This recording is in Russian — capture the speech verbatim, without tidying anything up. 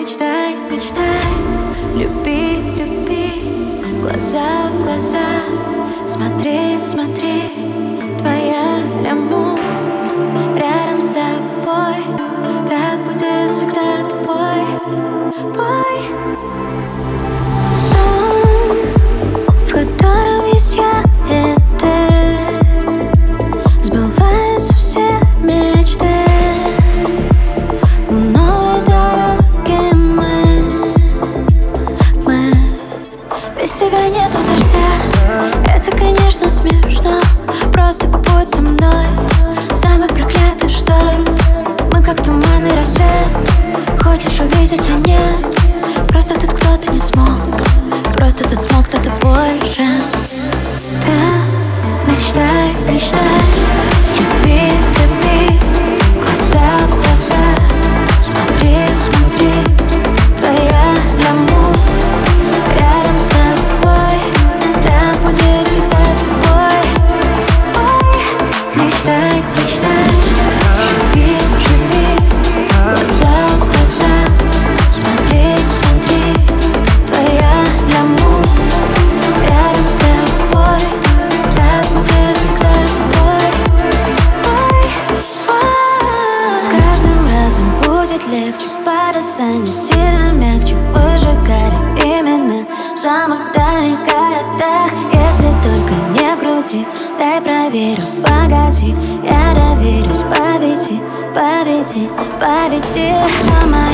Мечтай, мечтай, люби, люби, глаза в глаза, смотри, смотри, твоя лямур рядом с тобой, так будет всегда тобой, бой. Сон, в котором есть я и ты, сбываются все мечты. У новой дороги мы, мы без тебя нету дождя. Это, конечно, смешно. Просто побудь со мной в самый проклятый шторм. Мы как туман и рассвет. Хочешь увидеть, а нет. Просто тут кто-то не смог. Просто тут смог кто-то больше. Да, мечтай, мечтай, люби, люби, глаза в глаза, смотри, смотри, твоя лямур рядом с тобой, так будет всегда тобой. Ой, мечтай, мечтай, живи, живи, глаза в глаза, смотри, смотри, твоя лямур рядом с тобой, так будет всегда тобой. Ой, ой. С каждым разом будет легче, вода станет сильно мягче, выжигали именно в самых дальних городах. Если только не в груди, дай проверю, погоди, я доверюсь, поведи, поведи, поведи. Все мои